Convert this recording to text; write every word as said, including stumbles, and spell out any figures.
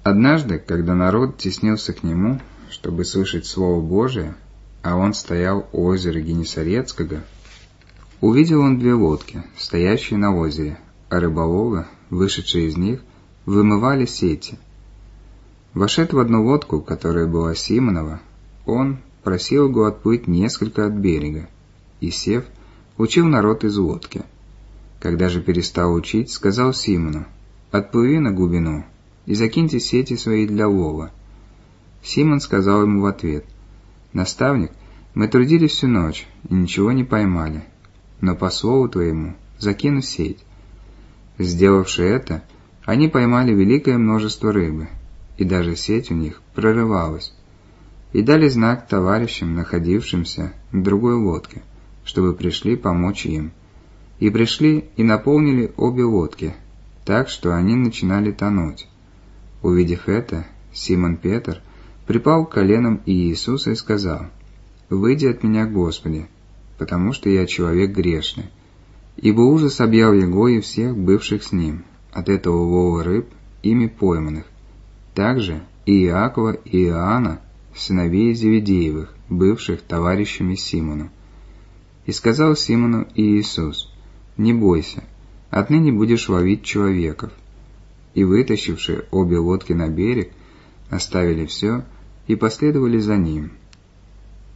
Однажды, когда народ теснился к нему, чтобы слышать Слово Божие, а он стоял у озера Генесарецкого, увидел он две лодки, стоящие на озере, а рыболовы, вышедшие из них, вымывали сети. Вошед в одну лодку, которая была Симонова, он просил его отплыть несколько от берега, и, сев, учил народ из лодки. Когда же перестал учить, сказал Симону: «Отплыви на глубину и закиньте сети свои для лова». Симон сказал ему в ответ: «Наставник, мы трудились всю ночь и ничего не поймали, но по слову твоему закину сеть». Сделавши это, они поймали великое множество рыбы, и даже сеть у них прорывалась, и дали знак товарищам, находившимся на другой лодке, чтобы пришли помочь им. И пришли и наполнили обе лодки, так что они начинали тонуть. Увидев это, Симон Петр припал к коленам Иисуса и сказал: «Выйди от меня, Господи, потому что я человек грешный». Ибо ужас объял его и всех бывших с ним от этого лова рыб, ими пойманных, также и Иакова и Иоанна, сыновей Зеведеевых, бывших товарищами Симону. И сказал Симону Иисус: «Не бойся, отныне будешь ловить человеков». И, вытащивши обе лодки на берег, оставили все и последовали за ним.